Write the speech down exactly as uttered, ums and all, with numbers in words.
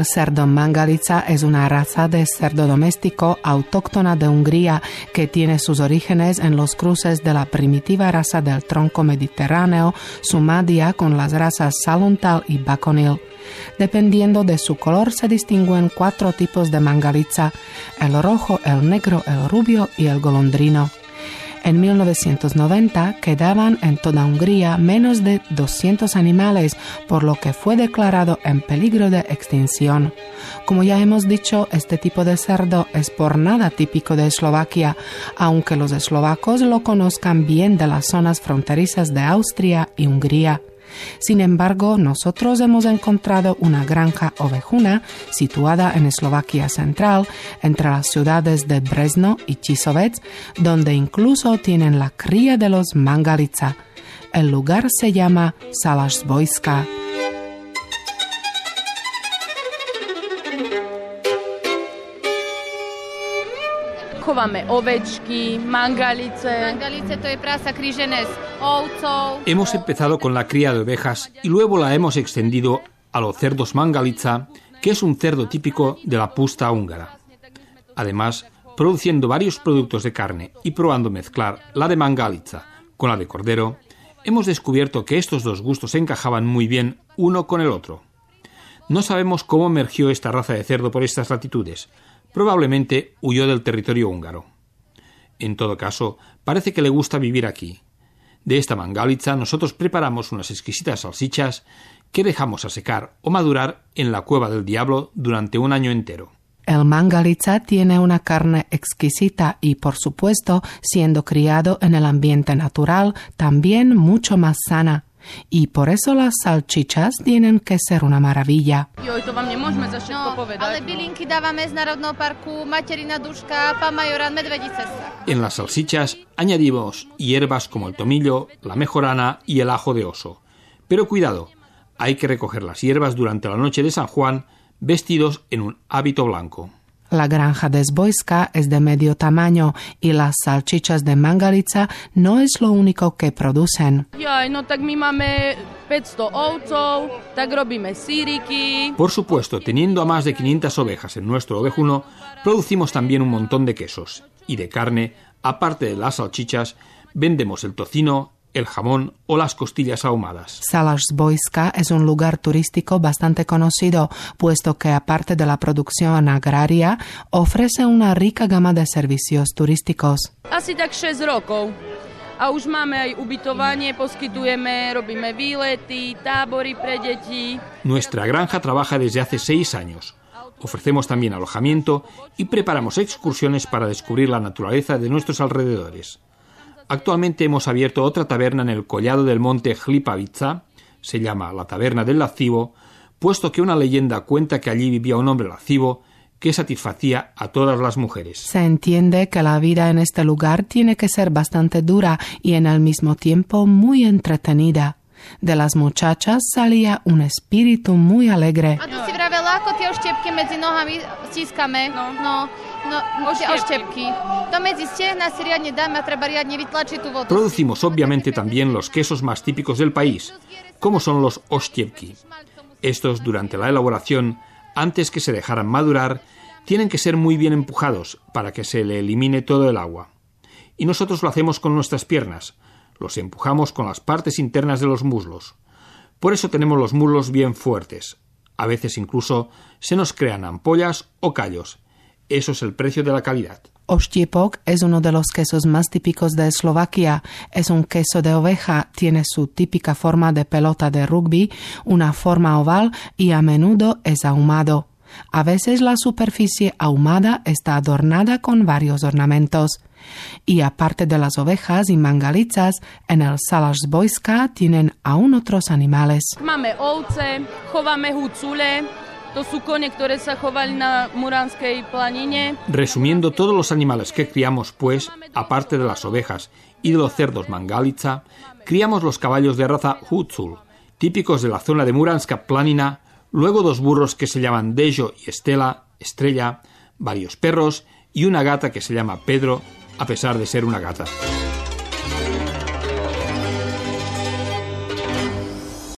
El cerdo Mangalitsa es una raza de cerdo doméstico autóctona de Hungría que tiene sus orígenes en los cruces de la primitiva raza del tronco mediterráneo Sumadia con las razas Saluntal y Bakonil. Dependiendo de su color se distinguen cuatro tipos de Mangalitsa: el rojo, el negro, el rubio y el golondrino. En mil novecientos noventa quedaban en toda Hungría menos de doscientos animales, por lo que fue declarado en peligro de extinción. Como ya hemos dicho, este tipo de cerdo es por nada típico de Eslovaquia, aunque los eslovacos lo conozcan bien de las zonas fronterizas de Austria y Hungría. Sin embargo, nosotros hemos encontrado una granja ovejuna situada en Eslovaquia central, entre las ciudades de Brezno y Čísovec, donde incluso tienen la cría de los Mangalitsa. El lugar se llama Salašská. Chováme ovečky, mangalice. Mangalice to je prasa krížené s ovcov. Hemos empezado con la cría de ovejas y luego la hemos extendido a los cerdos Mangalitsa, que es un cerdo típico de la pusta húngara. Además, produciendo varios productos de carne y probando mezclar la de Mangalitsa con la de cordero, hemos descubierto que estos dos gustos encajaban muy bien uno con el otro. No sabemos cómo emergió esta raza de cerdo por estas latitudes. Probablemente huyó del territorio húngaro. En todo caso, parece que le gusta vivir aquí. De esta Mangalitsa nosotros preparamos unas exquisitas salchichas que dejamos a secar o madurar en la Cueva del Diablo durante un año entero. El Mangalitsa tiene una carne exquisita y, por supuesto, siendo criado en el ambiente natural, también mucho más sana. Y por eso las salchichas tienen que ser una maravilla. Joj, to vám nemôžeme za všetko No, povedať. ale bylinky dávame z Národného parku, materina duška, pán majoran, medvedice. En las salchichas añadimos hierbas como el tomillo, la mejorana y el ajo de oso. Pero cuidado, hay que recoger las hierbas durante la noche de San Juan vestidos en un hábito blanco. La granja de Zbojska es de medio tamaño y las salchichas de Mangalitsa no es lo único que producen. Jaj, no tak my máme päťsto ovcov, tak robíme síriky. Por supuesto, teniendo a más de quinientas ovejas en nuestro ovejuno, producimos también un montón de quesos. Y de carne, aparte de las salchichas, vendemos el tocino, el jamón o las costillas ahumadas. Salašská es un lugar turístico bastante conocido, puesto que aparte de la producción agraria, ofrece una rica gama de servicios turísticos. Asi tak šesť rokov. A už máme aj ubytovanie, poskytujeme, robíme výlety, tábory pre deti. Nuestra granja trabaja desde hace seis años. Ofrecemos también alojamiento y preparamos excursiones para descubrir la naturaleza de nuestros alrededores. Actualmente hemos abierto otra taberna en el collado del monte Hlípavica, se llama la Taberna del Lascivo, puesto que una leyenda cuenta que allí vivía un hombre lascivo que satisfacía a todas las mujeres. Se entiende que la vida en este lugar tiene que ser bastante dura y en el mismo tiempo muy entretenida. De las muchachas salía un espíritu muy alegre. A tu si vravela, ako tie oštiepky medzi nohami stískame. No, no, no, no tie oštiepky. To medzi stehna si riadne dáme a treba riadne vytlačiť tú vodu. Producimos obviamente también los quesos más típicos del país, como son los oštiepky. Estos, durante la elaboración, antes que se dejaran madurar, tienen que ser muy bien empujados para que se le elimine todo el agua. Y nosotros lo hacemos con nuestras piernas. Los empujamos con las partes internas de los muslos. Por eso tenemos los muslos bien fuertes. A veces incluso se nos crean ampollas o callos. Eso es el precio de la calidad. Oštiepok es uno de los quesos más típicos de Eslovaquia. Es un queso de oveja, tiene su típica forma de pelota de rugby, una forma oval y a menudo es ahumado. A veces la superficie ahumada está adornada con varios ornamentos. Y aparte de las ovejas y Mangalitsas, en el Salašská tienen aún otros animales. Máme ovce, chováme hucule, to sú kone, ktoré sa chovali na Muránskej planine. Resumiendo todos los animales que criamos, pues, aparte de las ovejas y de los cerdos Mangalitsa, criamos los caballos de raza Hucul, típicos de la zona de Muránska planina, luego dos burros que se llaman Dejo y Estela, Estrella, varios perros y una gata que se llama Pedro, a pesar de ser una gata.